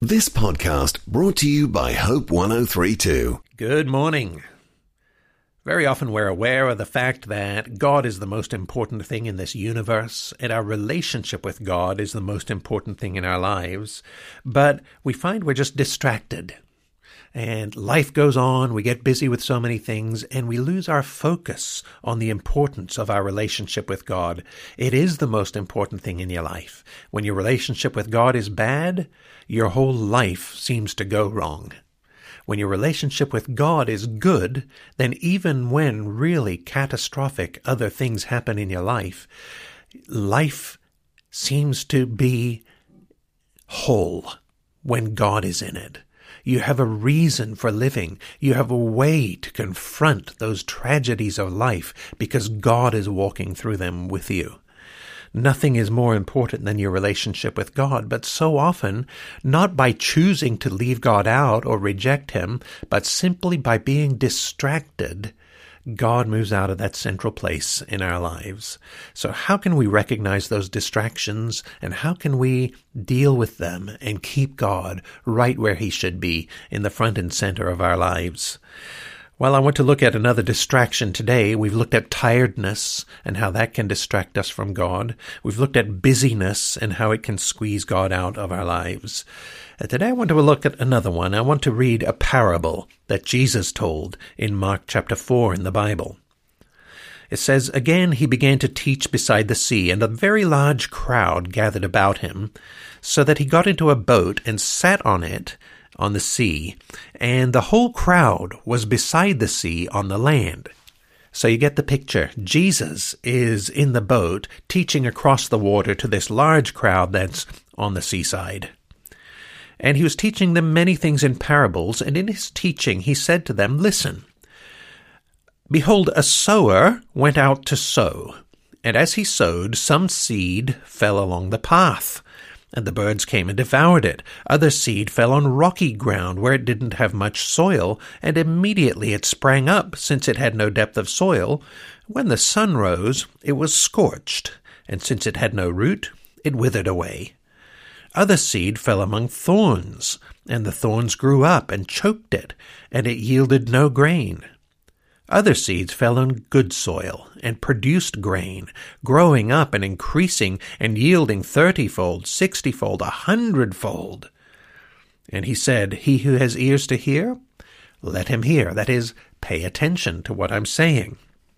This podcast brought to you by Hope 103.2. Good morning. Very often we're aware of the fact that God is the most important thing in this universe, and our relationship with God is the most important thing in our lives. But we find we're just distracted. And life goes on, we get busy with so many things, and we lose our focus on the importance of our relationship with God. It is the most important thing in your life. When your relationship with God is bad, your whole life seems to go wrong. When your relationship with God is good, then even when really catastrophic other things happen in your life, life seems to be whole when God is in it. You have a reason for living. You have a way to confront those tragedies of life because God is walking through them with you. Nothing is more important than your relationship with God, but so often, not by choosing to leave God out or reject Him, but simply by being distracted, God moves out of that central place in our lives. So how can we recognize those distractions, and how can we deal with them and keep God right where He should be, in the front and center of our lives? Well, I want to look at another distraction today. We've looked at tiredness and how that can distract us from God. We've looked at busyness and how it can squeeze God out of our lives. Today I want to look at another one. I want to read a parable that Jesus told in Mark chapter 4 in the Bible. It says, "Again he began to teach beside the sea, and a very large crowd gathered about him, so that he got into a boat and sat on it on the sea, and the whole crowd was beside the sea on the land." So you get the picture. Jesus is in the boat teaching across the water to this large crowd that's on the seaside. And he was teaching them many things in parables, and in his teaching he said to them, "Listen, behold, a sower went out to sow, and as he sowed, some seed fell along the path, and the birds came and devoured it. Other seed fell on rocky ground where it didn't have much soil, and immediately it sprang up, since it had no depth of soil. When the sun rose, it was scorched, and since it had no root, it withered away. Other seed fell among thorns, and the thorns grew up and choked it, and it yielded no grain. Other seeds fell on good soil and produced grain, growing up and increasing and yielding 30-fold, 60-fold, 100-fold. And he said, 'He who has ears to hear, let him hear.'" That is, pay attention to what I'm saying.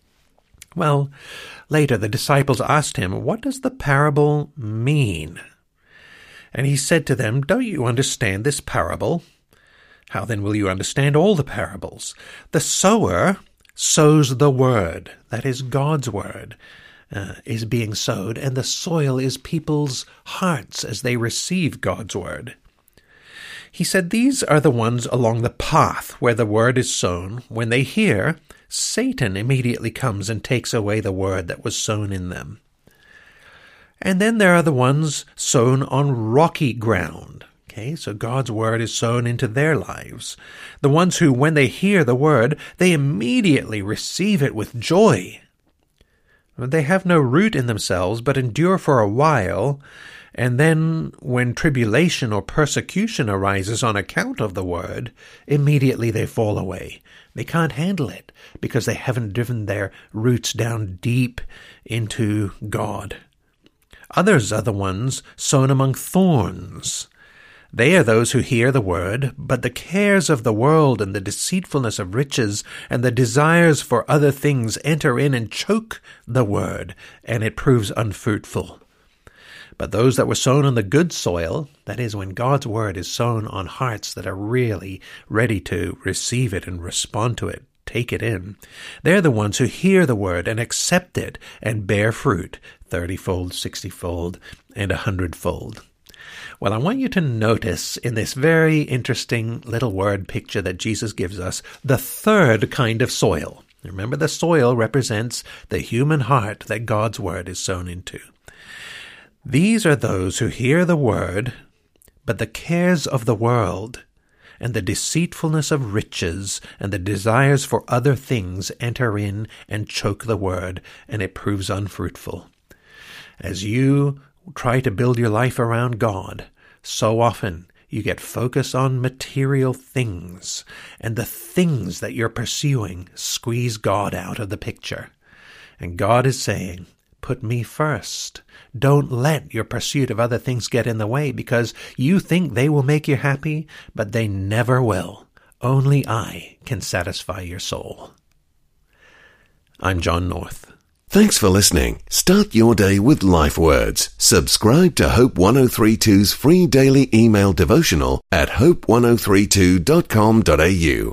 Well, later the disciples asked him, "What does the parable mean?" And he said to them, "Don't you understand this parable? How then will you understand all the parables? The sower sows the word," that is God's word, is being sowed, and the soil is people's hearts as they receive God's word. He said, "These are the ones along the path where the word is sown. When they hear, Satan immediately comes and takes away the word that was sown in them. And then there are the ones sown on rocky ground." Okay, so God's word is sown into their lives. The ones who, when they hear the word, they immediately receive it with joy. They have no root in themselves, but endure for a while, and then when tribulation or persecution arises on account of the word, immediately they fall away. They can't handle it because they haven't driven their roots down deep into God. Others are the ones sown among thorns. They are those who hear the word, but the cares of the world and the deceitfulness of riches and the desires for other things enter in and choke the word, and it proves unfruitful. But those that were sown on the good soil, that is, when God's word is sown on hearts that are really ready to receive it and respond to it, take it in, they're the ones who hear the word and accept it and bear fruit, 30-fold, 60-fold, and 100-fold. Well, I want you to notice in this very interesting little word picture that Jesus gives us, the third kind of soil. Remember, the soil represents the human heart that God's word is sown into. These are those who hear the word, but the cares of the world and the deceitfulness of riches and the desires for other things enter in and choke the word, and it proves unfruitful. As you try to build your life around God, so often You get focused on material things, and the things that you're pursuing squeeze God out of the picture. And God is saying, put me first. Don't let your pursuit of other things get in the way, because you think they will make you happy, but they never will. Only I can satisfy your soul. I'm John North. Thanks for listening. Start your day with Life Words. Subscribe to Hope 1032's free daily email devotional at hope1032.com.au.